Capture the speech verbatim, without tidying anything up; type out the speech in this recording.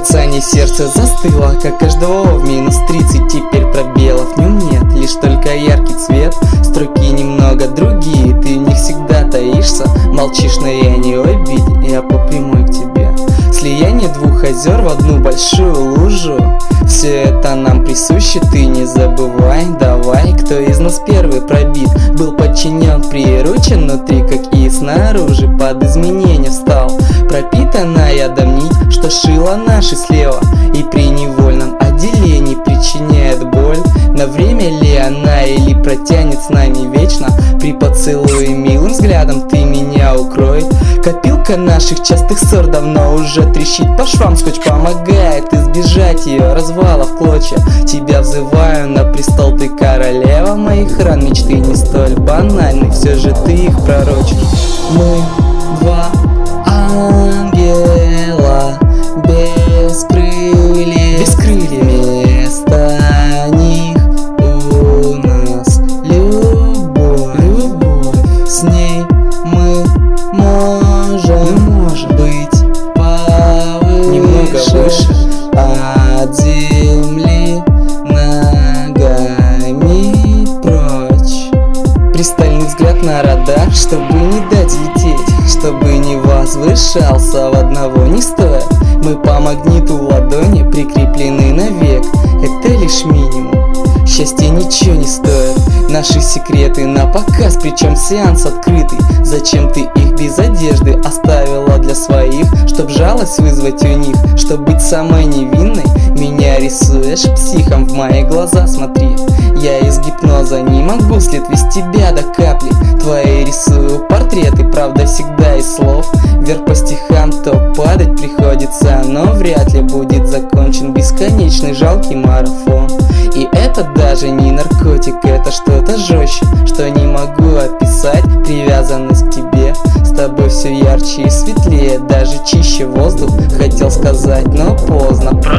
Мерцание сердца застыло, как каждого в минус тридцать. Теперь пробелов в нем нет, лишь только яркий цвет. Строки немного другие, ты в них всегда таишься. Молчишь, но я не в обиде, я по прямой к тебе. Слияние двух озер в одну большую лужу. Все это нам присуще, ты не забывай. Давай, кто из нас первый пробит, был подчинен, приручен внутри, как и снаружи. Под изменение встал пропитанная ядом нить, что шила наши слева, и при невольном отделении причиняет боль. На время ли она или протянет с нами вечно? При поцелуе милым взглядом ты меня укрой. Копилка наших частых ссор давно уже трещит по швам. Скотч помогает избежать ее развала в клочья. Тебя взываю на престол, ты королева моих ран. Мечты не столь банальны, все же ты их пророчишь. Мы два ангела без крыльев, без крыльев. Вместо них у нас любовь, любовь. С ней мы можем, можем быть повыше, немного выше от земли, ногами прочь. Пристальный взгляд на радар, чтобы не дать лететь, чтобы не возвышался в одного не стоит. Мы по магниту в ладони прикреплены навек, это лишь минимум, счастье ничего не стоит. Наши секреты на показ, причем сеанс открытый. Зачем ты их без одежды оставила для своих? Чтоб жалость вызвать у них, чтоб быть самой невинной. Меня рисуешь психом, в мои глаза смотри. Я из гипноза не могу след вести тебя до капли. Твои рисую портреты, правда всегда из слов. Вверх по стихам то падать приходится, но вряд ли будет закончен бесконечный жалкий марафон. И это даже не наркотик, это что-то жестче, что не могу описать. Привязанность к тебе, с тобой все ярче и светлее, даже чище воздух, хотел сказать, но поздно.